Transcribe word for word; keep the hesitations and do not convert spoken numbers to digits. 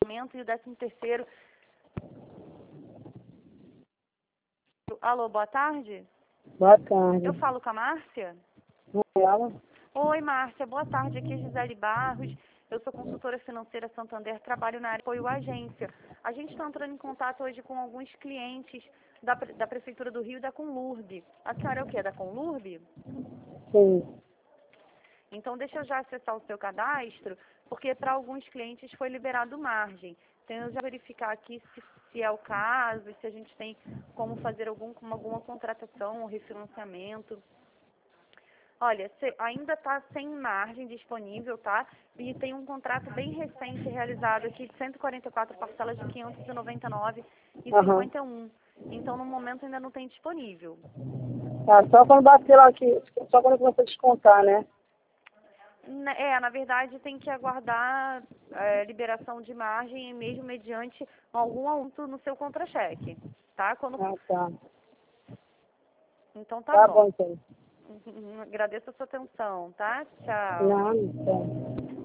aumento e o décimo terceiro. Alô, boa tarde? Boa tarde. Eu falo com a Márcia? Ela? Oi, Márcia, boa tarde. Aqui é Gisele Barros. Eu sou consultora financeira Santander, trabalho na área de apoio à agência. A gente está entrando em contato hoje com alguns clientes da, Pre- da Prefeitura do Rio e da Conlurb. A senhora é o quê? Da Conlurb? Sim. Então, deixa eu já acessar o seu cadastro, porque para alguns clientes foi liberado margem. Então, eu já verificar aqui se, se é o caso, se a gente tem como fazer algum, alguma contratação ou refinanciamento. Olha, cê ainda está sem margem disponível, tá? E tem um contrato bem recente realizado aqui de cento e quarenta e quatro parcelas de quinhentos e noventa e nove e Aham. cinquenta e um. Então, no momento ainda não tem disponível. Tá, só quando bater lá aqui, só quando começa a descontar, né? Na- É, na verdade, tem que aguardar é, liberação de margem, mesmo mediante algum aumento no seu contra-cheque, tá? Quando... Ah, tá. Então, tá Tá bom. bom, então. Agradeço a sua atenção, tá? Tchau. Não, tá.